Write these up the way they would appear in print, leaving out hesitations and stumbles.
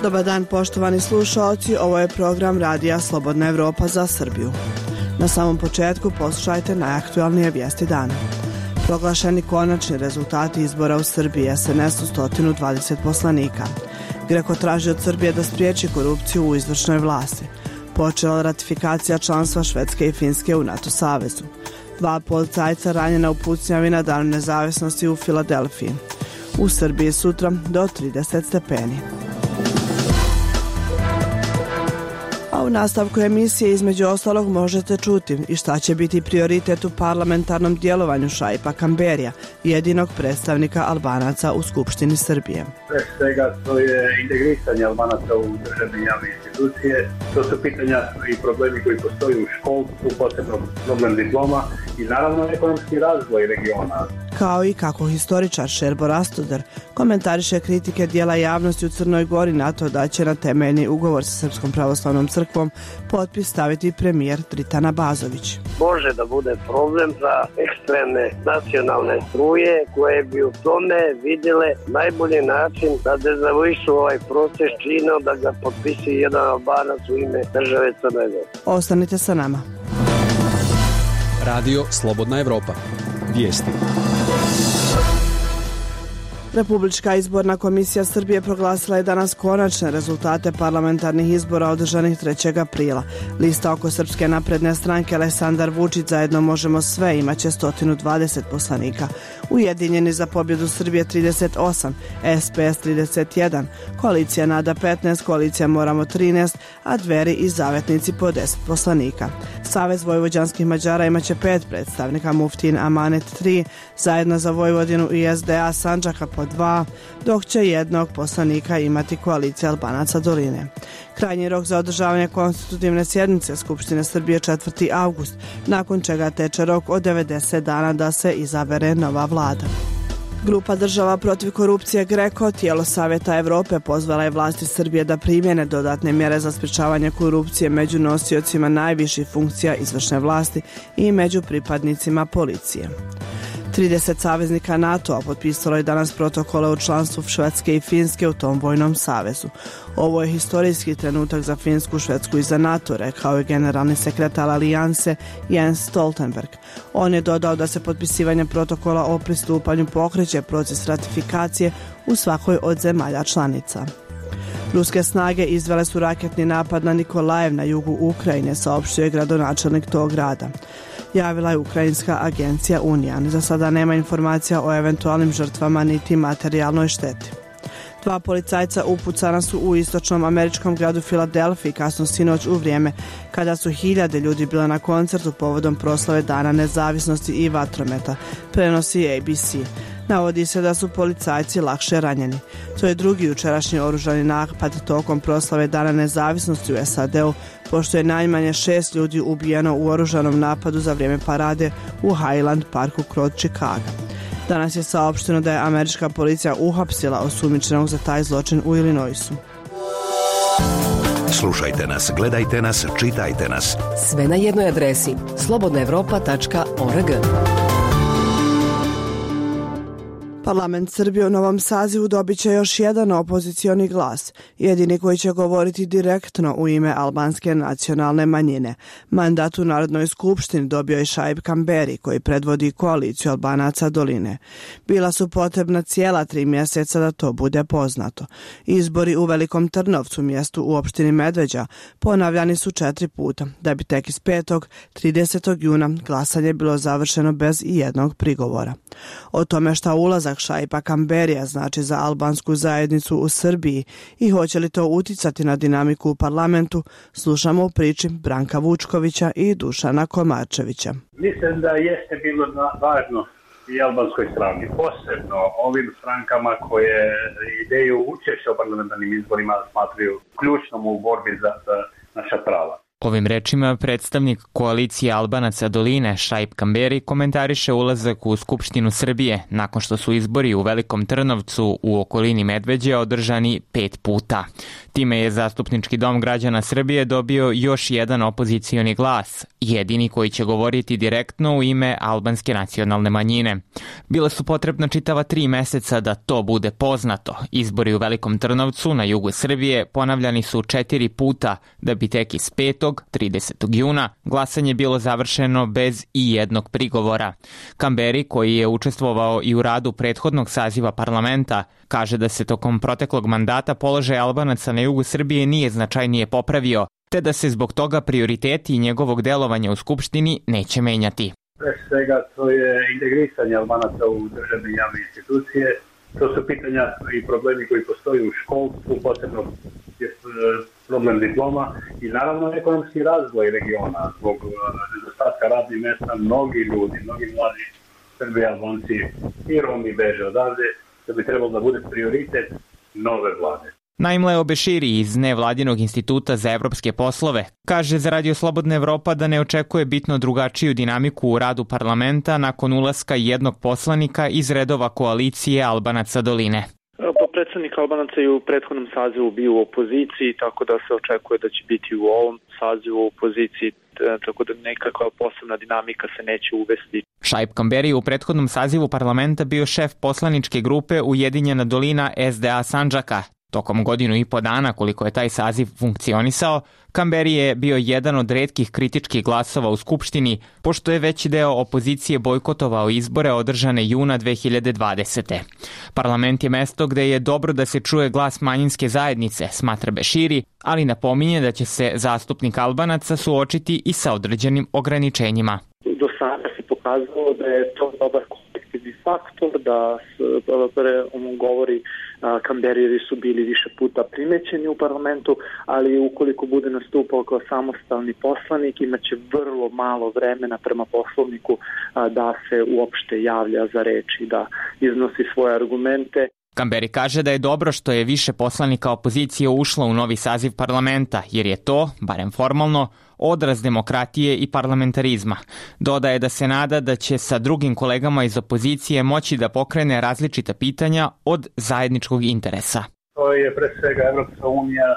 Dobar dan poštovani slušaoci, ovo je program Radija Slobodna Evropa za Srbiju. Na samom početku poslušajte najaktualnije vijesti dana. Proglašeni konačni rezultati izbora u Srbiji, SNS-u 120 poslanika. Greko traži od Srbije da spriječi korupciju u izvršnoj vlasti. Počela ratifikacija članstva Švedske i Finske u NATO savezu. 2 policajca ranjena u pucnjavi na Dan nezavisnosti u Filadelfiji. U Srbiji sutra do 30 stepeni. A u nastavku emisije između ostalog možete čuti i šta će biti prioritet u parlamentarnom djelovanju Šaipa Kamberija, jedinog predstavnika Albanaca u Skupštini Srbije. Pre svega to je integrisanje Albanaca u državne javne institucije. To su pitanja i problemi koji postoji u školstvu, posebno problem diploma i naravno ekonomski razvoj regiona. Kao i kako historičar Šerbo Rastoder komentariše kritike dijela javnosti u Crnoj Gori na to da će na temeljni ugovor sa Srpskom pravoslavnom crkvom potpis staviti premijer Dritan Abazović. Može da bude problem za ekstremne nacionalne struje koje bi u tome vidjele najbolji način da dezavuišu ovaj proces činom da ga potpisi jedan Albanac u ime države Crne Gore. Ostanite sa nama. Radio Slobodna Evropa. Vijesti. Republička izborna komisija Srbije proglasila je danas konačne rezultate parlamentarnih izbora održanih 3. aprila. Lista oko Srpske napredne stranke Aleksandar Vučić zajedno možemo sve imaće 120 poslanika. Ujedinjeni za pobjedu Srbije 38, SPS 31, koalicija Nada 15, koalicija Moramo 13, a Dveri i Zavetnici po 10 poslanika. Savez vojvođanskih Mađara imaće 5 predstavnika, Muftin Amanet 3, Zajedno za Vojvodinu i SDA Sandžaka po 2, dok će jednog poslanika imati koalicija Albanaca Doline. Krajnji rok za održavanje konstitutivne sjednice Skupštine Srbije 4. avgust, nakon čega teče rok od 90 dana da se izabere nova vlada. Grupa država protiv korupcije Greko, tijelo Savjeta Evrope, pozvala je vlasti Srbije da primjene dodatne mjere za sprečavanje korupcije među nosiocima najviših funkcija izvršne vlasti i među pripadnicima policije. 30 saveznika NATO-a potpisalo je danas protokole o članstvu Švedske i Finske u tom vojnom savezu. Ovo je historijski trenutak za Finsku, Švedsku i za NATO, rekao je generalni sekretar Alijanse Jens Stoltenberg. On je dodao da se potpisivanje protokola o pristupanju pokreće proces ratifikacije u svakoj od zemalja članica. Ruske snage izvele su raketni napad na Nikolajev na jugu Ukrajine, saopštio je gradonačelnik tog grada. Javila je ukrajinska agencija Unijan. Za sada nema informacija o eventualnim žrtvama niti materijalnoj šteti. 2 policajca upucana su u istočnom američkom gradu Filadelfiji kasno sinoć u vrijeme kada su hiljade ljudi bile na koncertu povodom proslave Dana nezavisnosti i vatrometa, prenosi ABC. Navodi se da su policajci lakše ranjeni. To je drugi jučerašnji oružani napad tokom proslave Dana nezavisnosti u SAD-u, pošto je najmanje 6 ljudi ubijeno u oružanom napadu za vrijeme parade u Highland Parku kod Chicaga. Danas je saopšteno da je američka policija uhapsila osumnjičenog za taj zločin u Illinoisu. Slušajte nas, gledajte nas, čitajte nas. Sve na jednoj adresi slobodnaevropa.org. Parlament Srbije u novom sazivu dobit će još jedan opozicioni glas, jedini koji će govoriti direktno u ime albanske nacionalne manjine. Mandat u Narodnoj skupštini dobio je Šaip Kamberi, koji predvodi koaliciju Albanaca Doline. Bila su potrebna cijela 3 mjeseca da to bude poznato. Izbori u Velikom Trnovcu, mjestu u opštini Medveđa, ponavljani su 4 puta, da bi tek iz 5. 30. juna glasanje bilo završeno bez i jednog prigovora. O tome šta ulazak Šaipa Kamberija znači za albansku zajednicu u Srbiji i hoće li to uticati na dinamiku u parlamentu, slušamo u priči Branka Vučkovića i Dušana Komarčevića. Mislim da jeste bilo važno i albanskoj strani, posebno ovim strankama koje ideju učešća u parlamentarnim izborima smatraju ključnom u borbi za naša prava. Ovim rečima predstavnik koalicije Albanaca doline Šaip Kamberi komentariše ulazak u Skupštinu Srbije nakon što su izbori u Velikom Trnovcu u okolini Medveđe održani 5 puta. Time je Zastupnički dom građana Srbije dobio još jedan opozicioni glas, jedini koji će govoriti direktno u ime albanske nacionalne manjine. Bila su potrebna čitava 3 meseca da to bude poznato. Izbori u Velikom Trnovcu na jugu Srbije ponavljani su 4 puta da bi tek iz 5. 30. juna glasanje bilo završeno bez i jednog prigovora. Kamberi, koji je učestvovao i u radu prethodnog saziva parlamenta, kaže da se tokom proteklog mandata položaj Albanaca na jugu Srbije nije značajnije popravio, te da se zbog toga prioriteti njegovog delovanja u Skupštini neće menjati. Pre svega to je integrisanje Albanaca u državne javne institucije. To su pitanja i problemi koji postoji u školstvu, posebno je problem diploma i naravno ekonomski razvoj regiona. Zbog nedostatka radnih mesta mnogi ljudi, mnogi mladi Srbi, Albanci i Romi beže odavde, da bi trebalo da bude prioritet nove vlade. Naimleo Beširi iz Nevladinog instituta za evropske poslove kaže za Radio Slobodna Evropa da ne očekuje bitno drugačiju dinamiku u radu parlamenta nakon ulaska jednog poslanika iz redova koalicije Albanaca doline. Predstavnik Albanaca je u prethodnom sazivu bio u opoziciji, tako da se očekuje da će biti u ovom sazivu u opoziciji, tako da nekakva posebna dinamika se neće uvesti. Šaip Kamberi u prethodnom sazivu parlamenta bio šef poslaničke grupe Ujedinjena dolina SDA Sandžaka. Tokom 1,5 dana koliko je taj saziv funkcionisao, Kamberi je bio jedan od retkih kritičkih glasova u Skupštini, pošto je veći deo opozicije bojkotovao izbore održane juna 2020. Parlament je mesto gde je dobro da se čuje glas manjinske zajednice, smatra Beširi, ali napominje da će se zastupnik Albanaca suočiti i sa određenim ograničenjima. Do sada se pokazalo da je to dobar kolektivni faktor, da govori Kamberi su bili više puta primećeni u parlamentu, ali ukoliko bude nastupao kao samostalni poslanik, imaće vrlo malo vremena prema poslovniku da se uopšte javlja za reč i da iznosi svoje argumente. Kamberi kaže da je dobro što je više poslanika opozicije ušlo u novi saziv parlamenta, jer je to, barem formalno, odraz demokratije i parlamentarizma. Dodaje da se nada da će sa drugim kolegama iz opozicije moći da pokrene različita pitanja od zajedničkog interesa. To je pre svega Evropska unija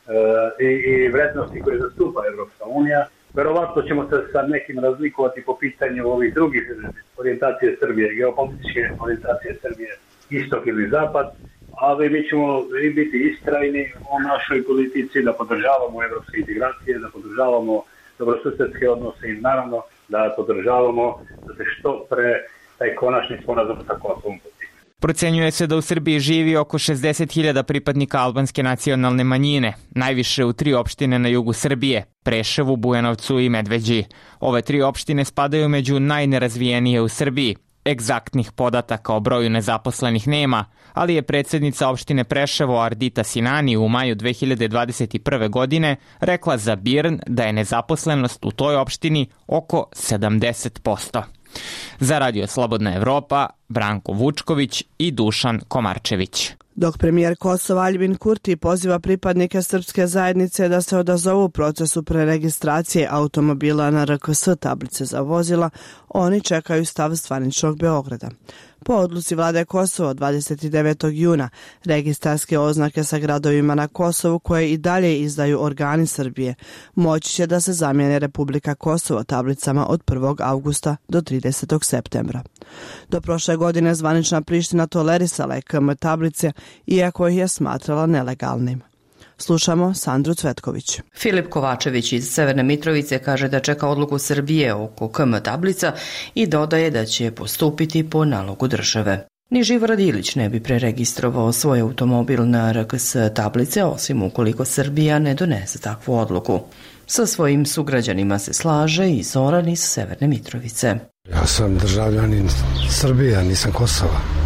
i vrednosti koje zastupa Evropska unija. Verovatno ćemo se sa nekim razlikovati po pitanju ovih drugih orijentacije Srbije, geopolitičke orijentacije Srbije, istok ili zapad, ali mi ćemo biti istrajni u našoj politici, da podržavamo evropske integracije, da podržavamo dobrosusedske odnose i naravno da podržavamo da se što pre taj konačni sporazum sa Kosovom postigne. Procenjuje se da u Srbiji živi oko 60.000 pripadnika albanske nacionalne manjine, najviše u 3 opštine na jugu Srbije, Preševu, Bujanovcu i Medveđi. Ove 3 opštine spadaju među najnerazvijenije u Srbiji. Egzaktnih podataka o broju nezaposlenih nema, ali je predsjednica opštine Preševo Ardita Sinani u maju 2021. godine rekla za BIRN da je nezaposlenost u toj opštini oko 70%. Za Radio Slobodna Evropa, Branko Vučković i Dušan Komarčević. Dok premijer Kosova Aljbin Kurti poziva pripadnike srpske zajednice da se odazovu procesu preregistracije automobila na RKS tablice za vozila, oni čekaju stav zvaničnog Beograda. Po odluci vlade Kosova od 29. juna, registarske oznake sa gradovima na Kosovu koje i dalje izdaju organi Srbije moći će da se zamijene Republika Kosovo tablicama od 1. avgusta do 30. septembra. Do prošle godine zvanična Priština tolerisala je KM tablice, iako ih je smatrala nelegalnim. Slušamo Sandru Cvetković. Filip Kovačević iz Severne Mitrovice kaže da čeka odluku Srbije oko KM tablica i dodaje da će postupiti po nalogu države. Ni Živorad Ilić ne bi preregistrovao svoj automobil na RKS tablice, osim ukoliko Srbija ne donese takvu odluku. Sa svojim sugrađanima se slaže i Zoran iz Severne Mitrovice. Ja sam državljanin Srbije, nisam Kosova.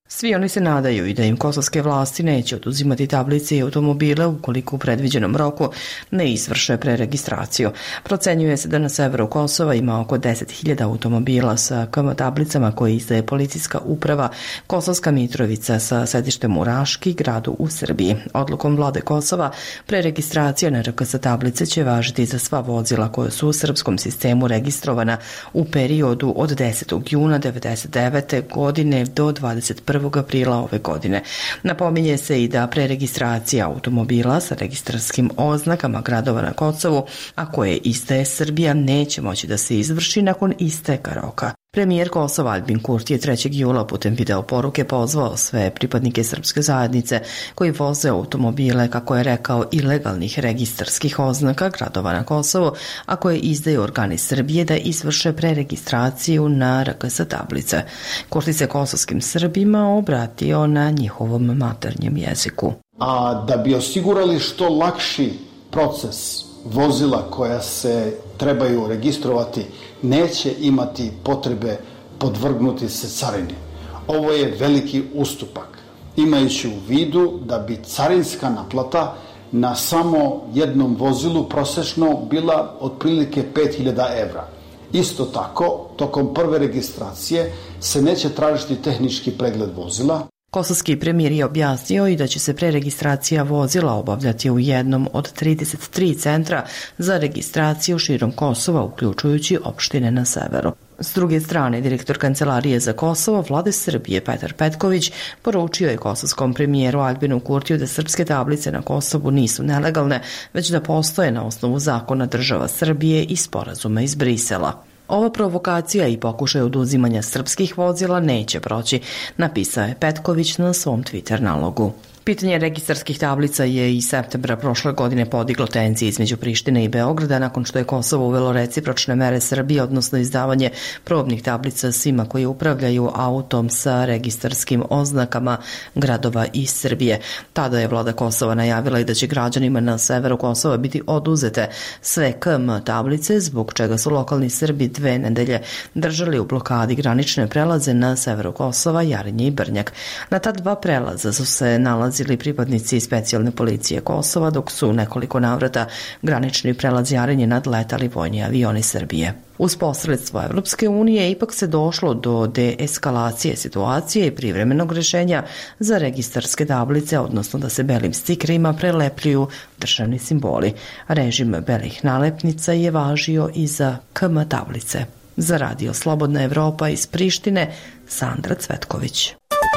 Svi oni se nadaju i da im kosovske vlasti neće oduzimati tablice i automobile ukoliko u predviđenom roku ne izvrše preregistraciju. Procenjuje se da na severu Kosova ima oko 10.000 automobila sa KM tablicama koje izdaje policijska uprava Kosovska Mitrovica sa sedištem u Raški, gradu u Srbiji. Odlukom vlade Kosova preregistracija na RKS tablice će važiti za sva vozila koja su u srpskom sistemu registrovana u periodu od 10. juna 1999. godine do 21. aprila ove godine. Napominje se i da preregistracija automobila sa registarskim oznakama gradova na Kosovu, a koje izdaje Srbija, neće moći da se izvrši nakon isteka roka. Premijer Kosova Aljbin Kurti je 3. jula putem video poruke pozvao sve pripadnike srpske zajednice koji voze automobile, kako je rekao, ilegalnih registarskih oznaka gradova na Kosovu, a koje izdaju organi Srbije, da izvrše preregistraciju na RKS tablice. Kurti se kosovskim Srbima obratio na njihovom maternjem jeziku. A da bi osigurali što lakši proces, vozila koja se trebaju registrovati neće imati potrebe podvrgnuti se carini. Ovo je veliki ustupak, imajući u vidu da bi carinska naplata na samo jednom vozilu prosečno bila otprilike 5.000 evra. Isto tako, tokom prve registracije se neće tražiti tehnički pregled vozila. Kosovski premijer je objasnio i da će se preregistracija vozila obavljati u jednom od 33 centra za registraciju širom Kosova, uključujući opštine na severu. S druge strane, direktor Kancelarije za Kosovo Vlade Srbije Petar Petković poručio je kosovskom premijeru Aljbinu Kurtiju da srpske tablice na Kosovu nisu nelegalne, već da postoje na osnovu zakona država Srbije i sporazuma iz Brisela. Ova provokacija i pokušaj oduzimanja srpskih vozila neće proći, napisao je Petković na svom Twitter nalogu. Pitanje registarskih tablica je i septembra prošle godine podiglo tenzije između Prištine i Beograda nakon što je Kosovo uvelo recipročne mere Srbije, odnosno izdavanje probnih tablica svima koji upravljaju autom sa registarskim oznakama gradova iz Srbije. Tada je vlada Kosova najavila i da će građanima na severu Kosova biti oduzete sve KM tablice, zbog čega su lokalni Srbi 2 nedelje držali u blokadi granične prelaze na severu Kosova, Jarinje i Brnjak. Na ta 2 prelaza su se nalazili pripadnici specijalne policije Kosova, dok su nekoliko navrata granični prelaz Jarinje nadletali vojni avioni Srbije. Uz posredstvo Evropske unije ipak se došlo do deeskalacije situacije i privremenog rješenja za registarske tablice, odnosno da se belim stikerima prelepljuju državni simboli. Režim belih nalepnica je važio i za KM tablice. Za Radio Slobodna Evropa iz Prištine, Sandra Cvetković.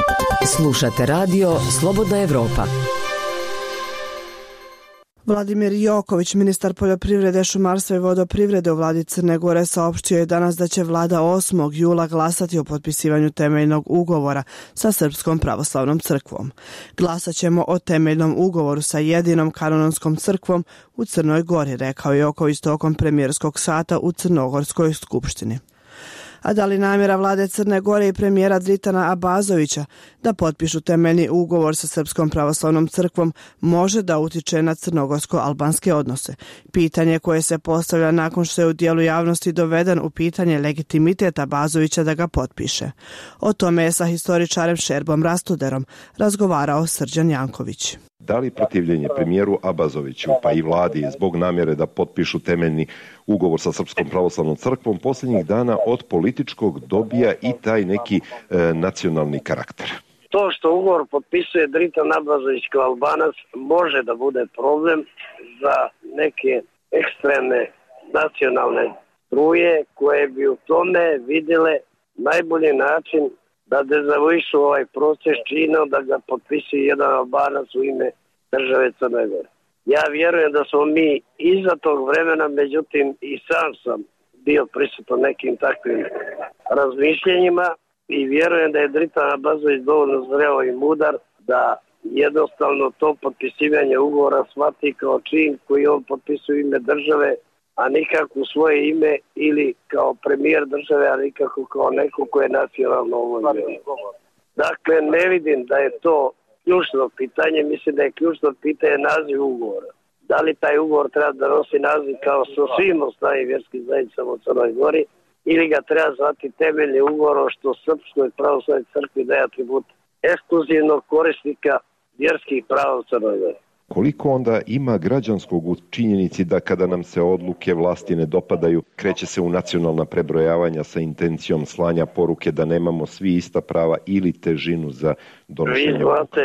Slušate Radio Slobodna Evropa. Vladimir Joković, ministar poljoprivrede, šumarstva i vodoprivrede u vladi Crne Gore, saopštio je danas da će vlada 8. jula glasati o potpisivanju temeljnog ugovora sa Srpskom pravoslavnom crkvom. Glasat ćemo o temeljnom ugovoru sa jedinom kanonskom crkvom u Crnoj Gori, rekao Joković tokom premijerskog sata u Crnogorskoj skupštini. A da li namjera vlade Crne Gore i premijera Dritana Abazovića da potpišu temeljni ugovor sa Srpskom pravoslavnom crkvom može da utiče na crnogorsko-albanske odnose? Pitanje koje se postavlja nakon što je u dijelu javnosti doveden u pitanje legitimitet Abazovića da ga potpiše. O tome je sa historičarem Šerbom Rastuderom razgovarao Srđan Janković. Da li protivljenje premijeru Abazoviću pa i vladi zbog namjere da potpišu temeljni ugovor sa Srpskom pravoslavnom crkvom posljednjih dana od političkog dobija i taj neki nacionalni karakter? To što ugovor potpisuje Dritan Abazović kao Albanac može da bude problem za neke ekstremne nacionalne struje koje bi u tome vidjele najbolji način da dezavuišu ovaj proces činom da ga potpisuje jedan Albanac u ime države Crne Gore. Ja vjerujem da smo mi iza tog vremena, međutim i sam bio prisutan nekim takvim razmišljenjima i vjerujem da je Dritan Abazović dovoljno zreo i mudar da jednostavno to potpisivanje ugovora shvati kao čin koji on potpisuje ime države, a nikako u svoje ime ili kao premijer države, a nikako kao neko koje je nacionalno ovojno. Dakle, ne vidim da je to ključno pitanje, mislim da je ključno pitanje naziv ugovora. Da li taj ugovor treba da nosi naziv kao sa svim ostalim vjerskim zajednicama u Crnoj Gori ili ga treba zvati temeljni ugovor što Srpskoj pravoslavnoj crkvi daje atribut ekskluzivnog korisnika vjerskih prava u Crnoj Gori. Koliko onda ima građanskog u činjenici da kada nam se odluke vlasti ne dopadaju, kreće se u nacionalna prebrojavanja sa intencijom slanja poruke da nemamo svi ista prava ili težinu za donošenje?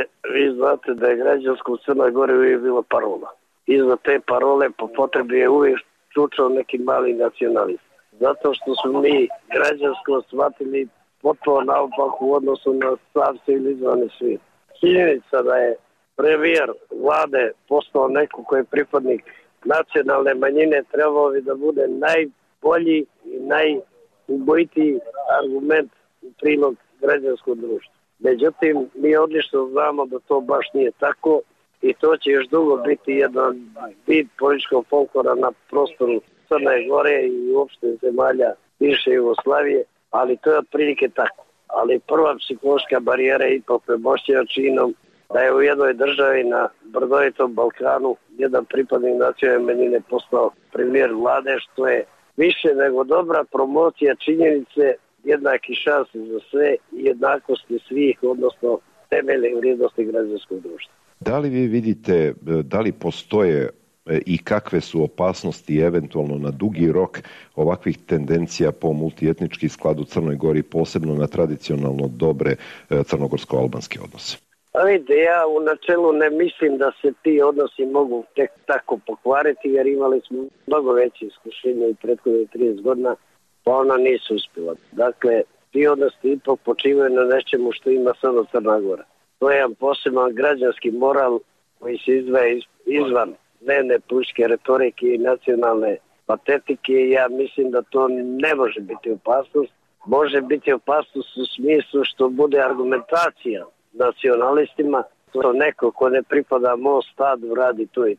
Vi znate da je građansko u Crnoj Gori uvijek bilo parola. Iza te parole po potrebi je uvijek čučao neki mali nacionalist. Zato što smo mi građansko shvatili potpuno naopak u odnosu na sav civilizovani svijet. Činjenica da je premijer vlade postao neko koji je pripadnik nacionalne manjine, trebao bi da bude najbolji i najubojitiji argument u prilog građanskog društva. Međutim, mi odlično znamo da to baš nije tako i to će još dugo biti jedan vid političkog folklora na prostoru Crne Gore i uopšte zemalja bivše Jugoslavije, ali to je otprilike tako. Ali prva psihološka barijera je ipak premošćena činom da je u jednoj državi na brdovitom Balkanu jedan pripadnik nacionalne manjine postao premijer vlade, što je više nego dobra promocija činjenice jednaki šanse za sve i jednakosti svih, odnosno temeljnih vrijednosti građanskog društva. Da li vi vidite, da li postoje i kakve su opasnosti eventualno na dugi rok ovakvih tendencija po multietnički sklad u Crnoj Gori, posebno na tradicionalno dobre crnogorsko-albanske odnose? Vidite, ja u načelu ne mislim da se ti odnosi mogu tek tako pokvariti, jer imali smo mnogo veće iskušenje i prethodnih 30 godina, pa ona nisu uspjela. Dakle, ti odnosi ipak počivaju na nečemu što ima samo Crna Gora. To je jedan poseban građanski moral koji se izdvaja izvan dnevne političke retorike i nacionalne patetike i ja mislim da to ne može biti opasnost. Može biti opasnost u smislu što bude argumentacija nacionalistima, to neko ko ne pripada mom stadu radi to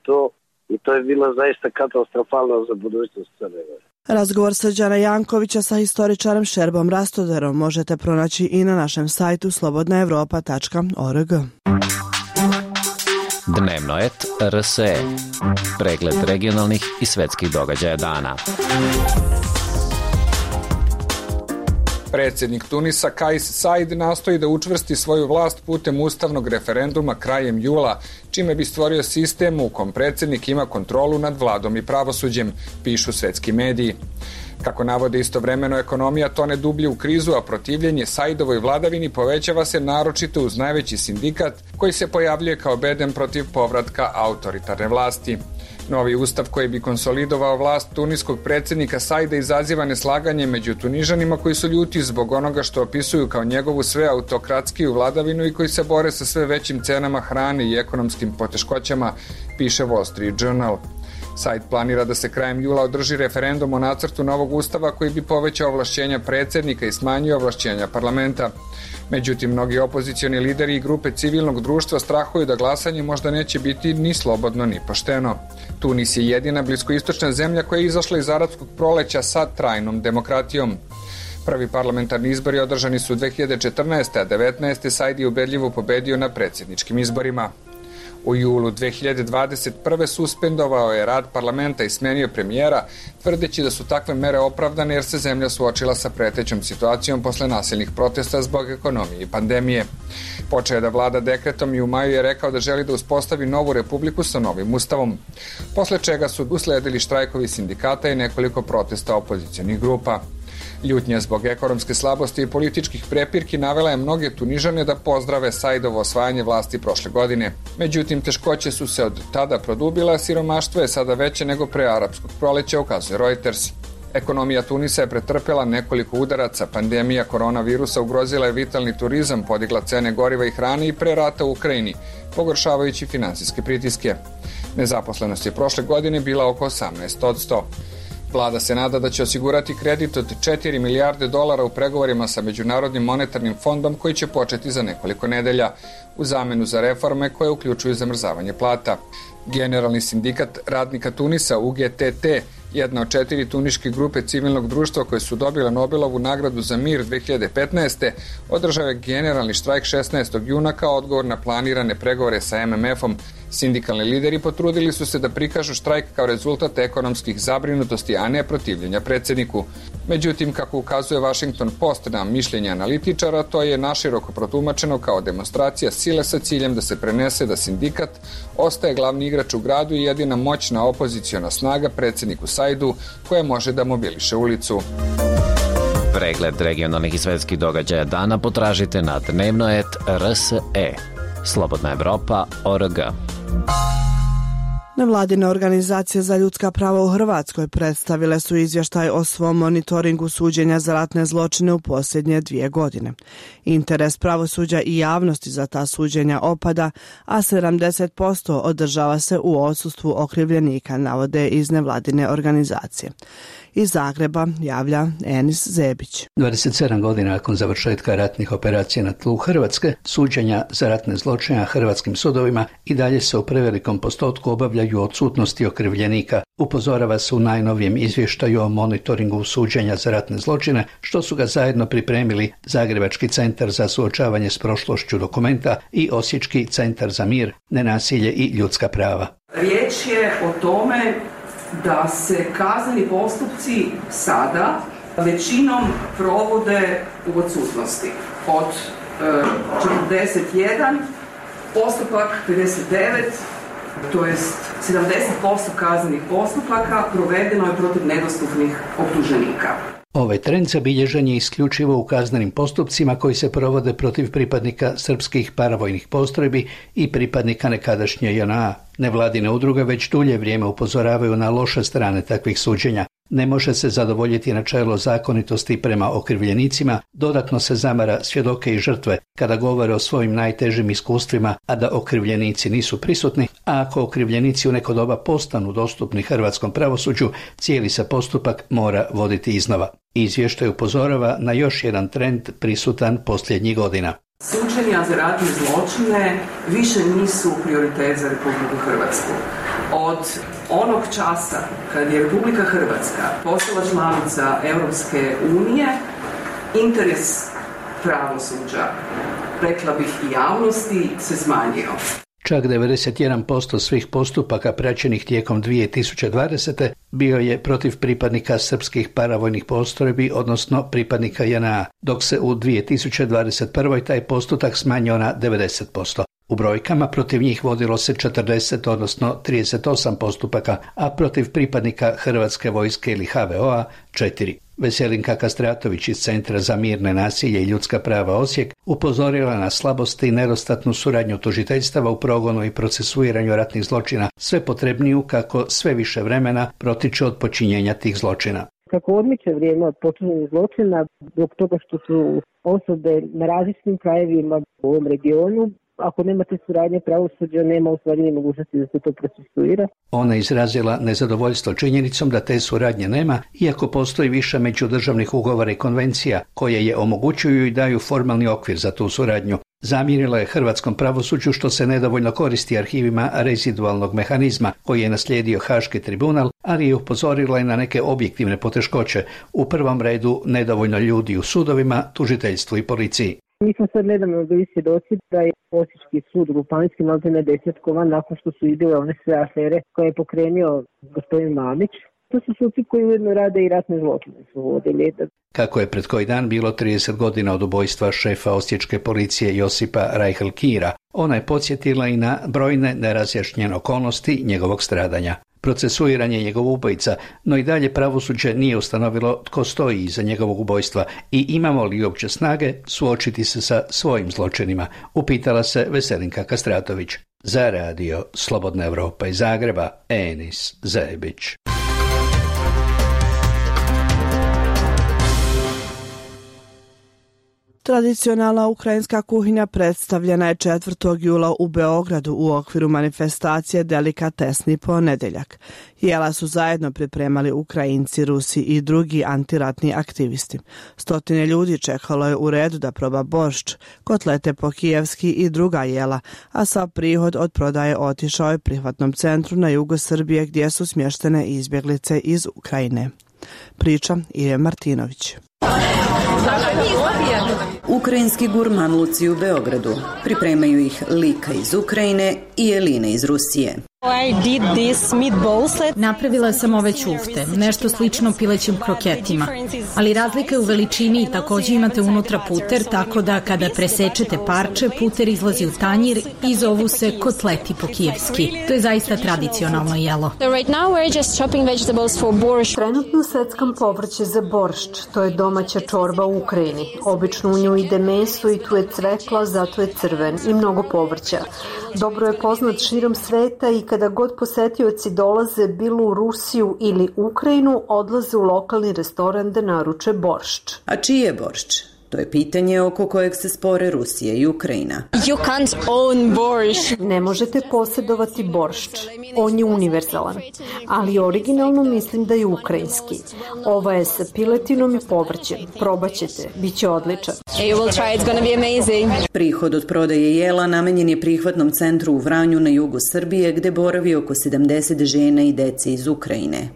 i to je bilo zaista katastrofalno za budućnost Crne Gore. Razgovor Srđana Jankovića sa historičarem Šerbom Rastoderom možete pronaći i na našem sajtu slobodnaevropa.org. Dnevno et RSE. Pregled regionalnih i svetskih događaja dana. Predsjednik Tunisa Kais Said nastoji da učvrsti svoju vlast putem ustavnog referenduma krajem jula, čime bi stvorio sistem u kom predsjednik ima kontrolu nad vladom i pravosuđem, pišu svetski mediji. Kako navode, istovremeno ekonomija tone dublje u krizu, a protivljenje Saidovoj vladavini povećava se naročito uz najveći sindikat koji se pojavljuje kao bedem protiv povratka autoritarne vlasti. Novi ustav koji bi konsolidovao vlast tuniskog predsjednika Saida izaziva neslaganje među Tunižanima koji su ljuti zbog onoga što opisuju kao njegovu sve autokratskiju vladavinu i koji se bore sa sve većim cenama hrane i ekonomskim poteškoćama, piše Wall Street Journal. Said planira da se krajem jula održi referendum o nacrtu novog ustava koji bi povećao ovlašćenja predsjednika i smanjio ovlašćenja parlamenta. Međutim, mnogi opozicioni lideri i grupe civilnog društva strahuju da glasanje možda neće biti ni slobodno ni pošteno. Tunis je jedina bliskoistočna zemlja koja je izašla iz arapskog proleća sa trajnom demokratijom. Prvi parlamentarni izbori održani su 2014. a 2019. Said je ubedljivo pobedio na predsjedničkim izborima. U julu 2021. suspendovao je rad parlamenta i smenio premijera, tvrdeći da su takve mere opravdane jer se zemlja suočila sa pretećom situacijom posle nasilnih protesta zbog ekonomije i pandemije. Počeo je da vlada dekretom i u maju je rekao da želi da uspostavi novu republiku sa novim ustavom, posle čega su usledili štrajkovi sindikata i nekoliko protesta opozicionih grupa. Ljutnja zbog ekonomske slabosti i političkih prepirki navela je mnoge Tunižane da pozdrave Saidovo osvajanje vlasti prošle godine. Međutim, teškoće su se od tada produbile, a siromaštvo je sada veće nego pre arapskog proleća, ukazuje Reuters. Ekonomija Tunisa je pretrpela nekoliko udaraca, pandemija koronavirusa ugrozila je vitalni turizam, podigla cene goriva i hrane i pre rata u Ukrajini, pogoršavajući finansijske pritiske. Nezaposlenost je prošle godine bila oko 18%. Vlada se nada da će osigurati kredit od 4 milijarde dolara u pregovorima sa Međunarodnim monetarnim fondom koji će početi za nekoliko nedelja u zamenu za reforme koje uključuju zamrzavanje plata. Generalni sindikat radnika Tunisa UGTT, jedna od 4 tuniške grupe civilnog društva koje su dobile Nobelovu nagradu za mir 2015. održao je generalni štrajk 16. juna kao odgovor na planirane pregovore sa MMF-om, Sindikalni lideri potrudili su se da prikažu štrajk kao rezultat ekonomskih zabrinutosti, a ne protivljenja predsjedniku. Međutim, kako ukazuje Washington Post na mišljenje analitičara, to je naširoko protumačeno kao demonstracija sile sa ciljem da se prenese da sindikat ostaje glavni igrač u gradu i jedina moćna opoziciona snaga predsjedniku Saidu koja može da mobiliše ulicu. Pregled regionalnih i svetskih događaja dana potražite na dnevnoet.rse. Slobodna Evropa.org. Nevladine organizacije za ljudska prava u Hrvatskoj predstavile su izvještaj o svom monitoringu suđenja za ratne zločine u posljednje 2 godine. Interes pravosuđa i javnosti za ta suđenja opada, a 70% održava se u odsustvu okrivljenika, navode iz nevladine organizacije. Iz Zagreba javlja Enis Zebić. 27 godina nakon završetka ratnih operacija na tlu Hrvatske, suđenja za ratne zločine hrvatskim sudovima i dalje se u prevelikom postotku obavljaju odsutnosti okrivljenika. Upozorava se u najnovijem izvještaju o monitoringu suđenja za ratne zločine, što su ga zajedno pripremili Zagrebački centar za suočavanje s prošlošću Dokumenta i Osječki centar za mir, nenasilje i ljudska prava. Riječ je o tome da se kazneni postupci sada većinom provode u odsutnosti. Od 41 postupak 59, to jest 70% kaznenih postupaka provedeno je protiv nedostupnih optuženika. Ovaj trend zabilježen je isključivo u kaznenim postupcima koji se provode protiv pripadnika srpskih paravojnih postrojbi i pripadnika nekadašnje JNA. Nevladine udruge već dulje vrijeme upozoravaju na loše strane takvih suđenja. Ne može se zadovoljiti načelo zakonitosti prema okrivljenicima, dodatno se zamara svjedoke i žrtve kada govore o svojim najtežim iskustvima, a da okrivljenici nisu prisutni, a ako okrivljenici u neko doba postanu dostupni hrvatskom pravosuđu, cijeli se postupak mora voditi iznova. Izvještaj upozorava na još jedan trend prisutan posljednjih godina. Suđenja za ratne zločine više nisu prioritet za Republiku Hrvatsku. Od onog časa kad je Republika Hrvatska postala članica Europske unije, interes pravosuđa, rekla bih i javnosti, se smanjio. Čak 91% svih postupaka praćenih tijekom 2020. bio je protiv pripadnika srpskih paravojnih postrojbi, odnosno pripadnika JNA, dok se u 2021. taj postotak smanjio na 90%. U brojkama protiv njih vodilo se 40, odnosno 38 postupaka, a protiv pripadnika Hrvatske vojske ili HVO-a 4. Veselinka Kastratović iz Centra za mir, nenasilje i ljudska prava Osijek upozorila na slabosti i nedostatnu suradnju tužiteljstava u progonu i procesuiranju ratnih zločina, sve potrebniju kako sve više vremena protiče od počinjenja tih zločina. Kako odmiče vrijeme od počinjenja zločina, zbog toga što su osobe na različitim krajevima u ovom regionu, ako nemate suradnje pravosuđa, nema u stvari mogućnosti da se to procesuira. Ona je izrazila nezadovoljstvo činjenicom da te suradnje nema, iako postoji više međudržavnih ugovora i konvencija koje je omogućuju i daju formalni okvir za tu suradnju. Zamjerila je hrvatskom pravosuđu što se nedovoljno koristi arhivima rezidualnog mehanizma koji je naslijedio Haški tribunal, ali je upozorila i na neke objektivne poteškoće, u prvom redu nedovoljno ljudi u sudovima, tužiteljstvu i policiji. Mi smo sad nedavno bili svjedoci da je Osječki sud županijski maltene desetkovan nakon što su izbile one sve afere koje je pokrenio gospodin Mamić. To su suci koji ujedno rade i ratne zločine su vodili. Kako je pred koji dan bilo 30 godina od ubojstva šefa osječke policije Josipa Rajhl-Kira, ona je podsjetila i na brojne nerazjašnjene okolnosti njegovog stradanja. Procesuiran je njegov ubojica, no i dalje pravosuđe nije ustanovilo tko stoji iza njegovog ubojstva i imamo li uopće snage suočiti se sa svojim zločinima, upitala se Veselinka Kastratović. Za radio Slobodna Evropa iz Zagreba, Enis Zebić. Tradicionalna ukrajinska kuhinja predstavljena je 4. jula u Beogradu u okviru manifestacije Delikatesni ponedjeljak. Jela su zajedno pripremali Ukrajinci, Rusi i drugi antiratni aktivisti. Stotine ljudi čekalo je u redu da proba boršč, kotlete po kijevski i druga jela, a sav prihod od prodaje otišao je prihvatnom centru na jugu Srbije gdje su smještene izbjeglice iz Ukrajine. Priča Irija Martinović. Ukrajinski gurmanluci u Beogradu. Pripremaju ih Lika iz Ukrajine i Elina iz Rusije. Napravila sam ove ćufte, nešto slično pilećim kroketima, ali razlika je u veličini i takođe imate unutra puter, tako da kada presečete parče, puter izlazi u tanjir i zovu se kotleti po kijevski. To je zaista tradicionalno jelo. Trenutno seckam povrće za boršč, to je domaća čorba u Ukrajini. Obično u nju ide meso i tu je cvekla, zato je crven i mnogo povrća. Dobro je poznat širom sveta i kada god posetioci dolaze bilo u Rusiju ili Ukrajinu, odlaze u lokalni restoran da naruče boršč. A čiji je boršč? To je pitanje oko kojeg se spore Rusija i Ukrajina. Ne možete posjedovati boršč. On je univerzalan. Ali originalno mislim da je ukrajinski. Ova je sa piletinom i povrćem. Probaćete. Biće odličan. Prihod od prodaje jela namenjen je prihvatnom centru u Vranju na jugu Srbije, gde boravi oko 70 žena i dece iz Ukrajine.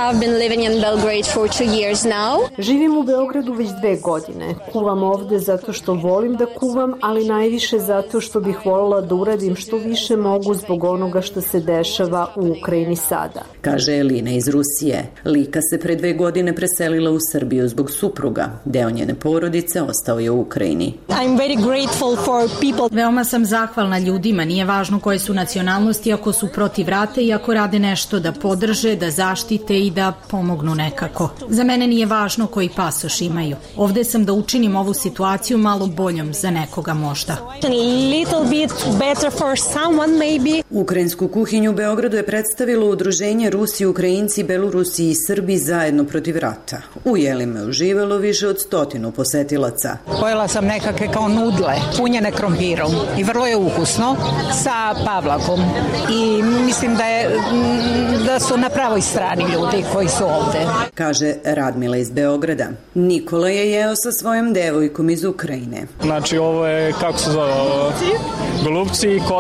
Živim u Beogradu već 2 godine. Kuvam ovde zato što volim da kuvam, ali najviše zato što bih voljela da uradim što više mogu zbog onoga što se dešava u Ukrajini sada. Kaže Elina iz Rusije. Lika se pre 2 godine preselila u Srbiju zbog supruga. Deo njene porodice ostao je u Ukrajini. Veoma sam zahvalna ljudima, nije važno koje su nacionalnosti, ako su protiv rata i ako rade nešto da podrže, da zaštite i da pomognu nekako. Za mene nije važno koji pasoš imaju. Ovde sam da učinim ovu situaciju malo boljom za nekoga možda. Ukrajinsku kuhinju u Beogradu je predstavilo udruženje Rusi, Ukrajinci, Belorusi i Srbi zajedno protiv rata. U jelima je uživalo više od 100 posetilaca. Pojela sam nekakve kao nudle, punjene krompirom i vrlo je ukusno sa pavlakom i mislim da su na pravoj strani ljudi koji su ovde. Kaže Radmila iz Beograda. Nikola je jeo sa svojom devojkom iz Ukrajine. Znači ovo je, kako se zove? Golubci i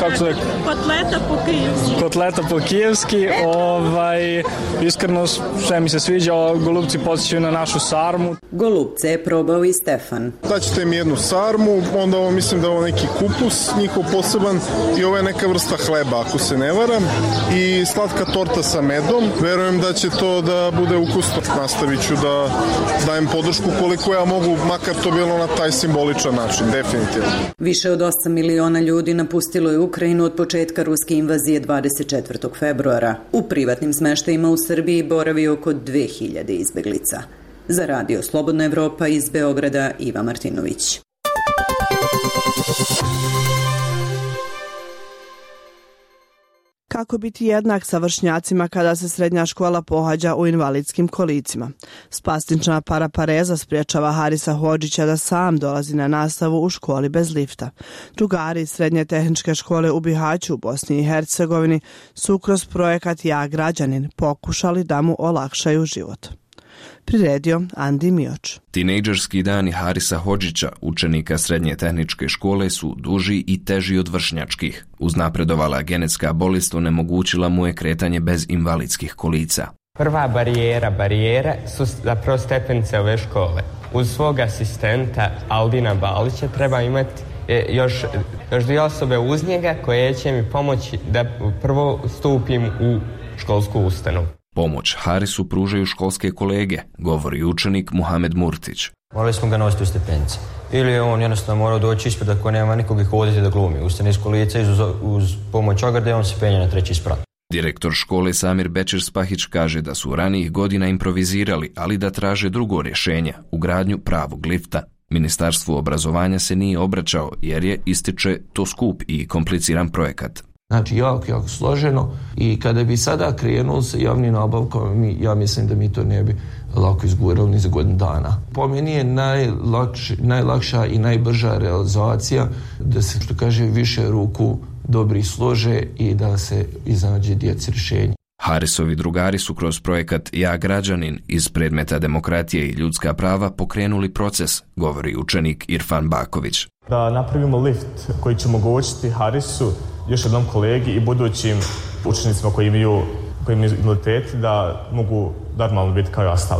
kotleta po kijevski. Iskreno sve mi se sviđa, golubci podsjećaju na našu sarmu. Golubce je probao i Stefan. Daćete mi jednu sarmu, onda ovo mislim da je ovo neki kupus, njihov poseban i ovo je neka vrsta hleba, ako se ne varam, i slatka torta sa medom. Verujem da će to da bude ukusno. Nastavit ću da dajem podršku koliko ja mogu, makar to bilo na taj simboličan način, definitivno. Više od 8 miliona ljudi napustilo je Ukrajinu od početka ruske invazije 24. februara. U privatnim smeštajima u Srbiji boravi oko 2000 izbeglica. Za Radio Slobodna Evropa iz Beograda, Iva Martinović. Kako biti jednak sa vršnjacima kada se srednja škola pohađa u invalidskim kolicima? Spasnična parapareza spriječava Harisa Hodžića da sam dolazi na nastavu u školi bez lifta. Drugari srednje tehničke škole u Bihaću u Bosni i Hercegovini su kroz projekat Ja građanin pokušali da mu olakšaju život. Priredio Andi Mioč. Tinejdžerski dani Harisa Hodžića, učenika srednje tehničke škole, su duži i teži od vršnjačkih. Uznapredovala genetska bolest onemogućila mu je kretanje bez invalidskih kolica. Prva barijera su zapravo stepenice ove škole. Uz svog asistenta Aldina Balića treba imati još 2 osobe uz njega koje će mi pomoći da prvo stupim u školsku ustanovu. Pomoć Harisu pružaju školske kolege, govori učenik Muhamed Murtić. Morali smo ga nositi u stepenice. Ili je on jednostavno morao doći ispred ako nema nikog ih voditi da glumi. Ustane iz kolica uz pomoć ograde on se penje na 3. sprat. Direktor škole Samir Bećir Spahić kaže da su ranijih godina improvizirali, ali da traže drugo rješenje, ugradnju pravog lifta. Ministarstvu obrazovanja se nije obraćao jer je, ističe, to skup i kompliciran projekat. Znači, jako složeno i kada bi sada krenuli sa javnim nabavkama, ja mislim da mi to ne bi lako izgurali ni za godinu dana. Po meni je najlakša i najbrža realizacija da se, što kaže, više ruku dobri slože i da se iznađe djeci rješenje. Harisovi drugari su kroz projekat Ja građanin iz predmeta demokratije i ljudska prava pokrenuli proces, govori učenik Irfan Baković. Da napravimo lift koji će omogućiti Harisu, još jednom kolegi i budućim učenicima koji imaju invaliditet da mogu normalno biti kao i ostali.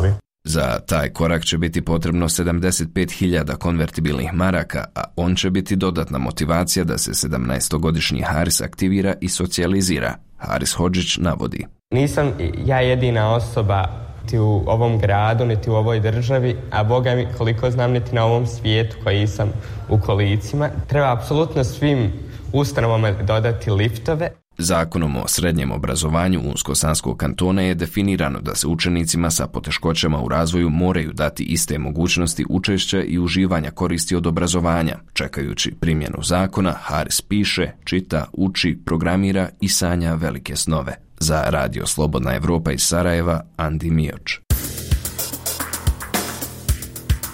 Za taj korak će biti potrebno 75.000 konvertibilnih maraka, a on će biti dodatna motivacija da se 17-godišnji Haris aktivira i socijalizira. Haris Hodžić navodi. Nisam ja jedina osoba niti u ovom gradu, niti u ovoj državi, a Boga mi koliko znam niti na ovom svijetu koji sam u kolicima. Treba apsolutno svim ustanovama dodati liftove. Zakonom o srednjem obrazovanju Unsko-Sanskog kantona je definirano da se učenicima sa poteškoćama u razvoju moraju dati iste mogućnosti učešća i uživanja koristi od obrazovanja. Čekajući primjenu zakona, Haris piše, čita, uči, programira i sanja velike snove. Za Radio Slobodna Evropa iz Sarajeva, Andi Mioč.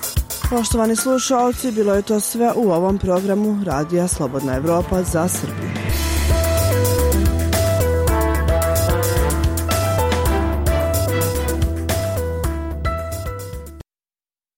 Poštovani slušalci, bilo je to sve u ovom programu Radija Slobodna Evropa za Srbiju.